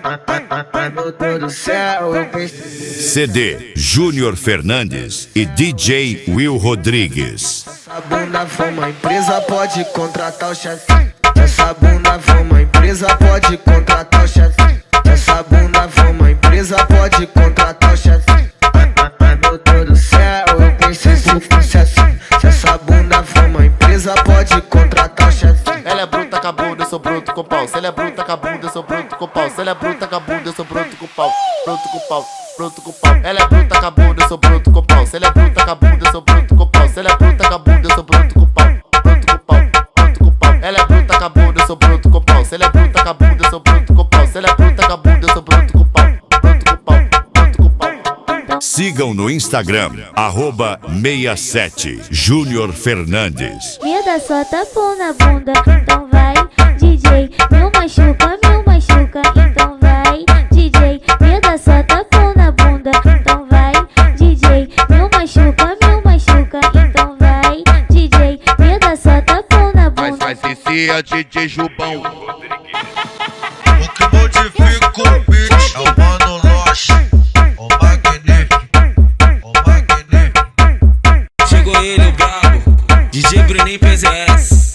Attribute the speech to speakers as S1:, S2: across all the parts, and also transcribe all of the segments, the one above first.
S1: Meu Deus do céu, eu pensei.
S2: CD Júnior Fernandes e DJ Will Rodrigues.
S1: Essa bunda for uma empresa, pode contratar o chefe. Essa bunda for uma empresa, pode contratar o chefe. Essa bunda for uma empresa, pode contratar o chefe. Meu Deus do céu, eu pensei se fosse assim. Se essa bunda for uma empresa, pode contratar o chefe.
S3: Ela é bruta com a bunda, eu sou bruto com pau. Se ela é bruta com a bunda, eu sou bruto com pau. Se ela é bruta com a bunda, eu sou bruto com pau. Bruto com pau, bruto com pau. Ela é bruta com a bunda, eu sou bruto com pau. Se ela é bruta com a bunda, eu sou bruto com pau. Se ela é bruta com a bunda, eu sou bruto com pau. Bruto com pau, bruto com pau. Ela é bruta com a bunda, eu sou bruto com pau. Se ela é bruta com a bunda, eu sou bruto com pau. Se ela é bruta com a bunda, eu sou bruto com pau. Bruto com pau, bruto com pau.
S2: Sigam no Instagram, @67 Júnior Fernandes.
S4: Me dá só tapão na bunda, então vai, DJ. Me machuca, então vai, DJ. Me dá só tapão na bunda, então vai, DJ. Me machuca, então vai, DJ. Me dá só tapão na bunda.
S5: Mas esse é DJ Jubão.
S6: O que modifica o beat é o Mano Loche, o magnífico, o magnífico.
S7: Chegou ele, o brabo, DJ Bruninho PZS.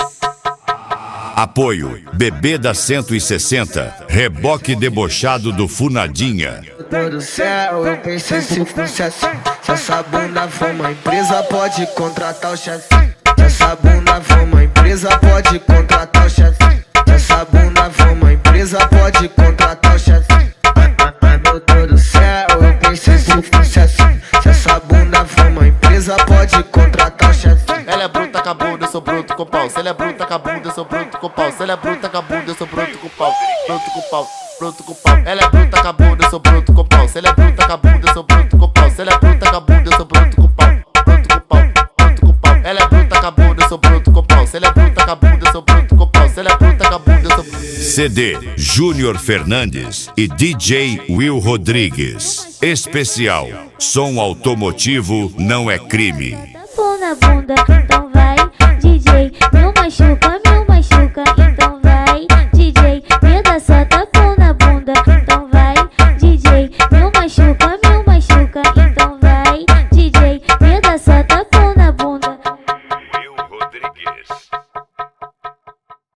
S2: Apoio Bebê da 160, reboque debochado do Funadinha.
S1: Meu Deus do céu, eu pensei se fosse assim. Se essa bunda for uma empresa, pode contratar o chefe. Se essa bunda for uma empresa, pode contratar o chefe. Se essa bunda for uma empresa, pode contratar o chefe. Meu Deus do céu, eu pensei se fosse assim. Se essa bunda for uma empresa, pode contratar o chefe.
S3: Ela é bruta com a bunda, eu sou bruto com pau. Se ela é bruta com a bunda, eu sou bruto com pau. Se ela é bruta com a bunda, eu sou bruto com pau. Bruto com pau, bruto com pau. Ela é bruta com a bunda, eu sou bruto com pau. Se ela é bruta com a bunda, eu sou bruto com pau. Se ela é bruta com a bunda, eu sou bruto com pau. Bruto com pau, bruto com pau. Ela é bruta com a bunda, eu sou bruto com pau. Se ela é bruta com a bunda, eu sou bruto com pau. Se ela é bruta com a bunda, eu sou bruto.
S2: CD Júnior Fernandes e DJ Will Rodrigues. Especial. Som automotivo não é crime.
S4: Tapão na bunda,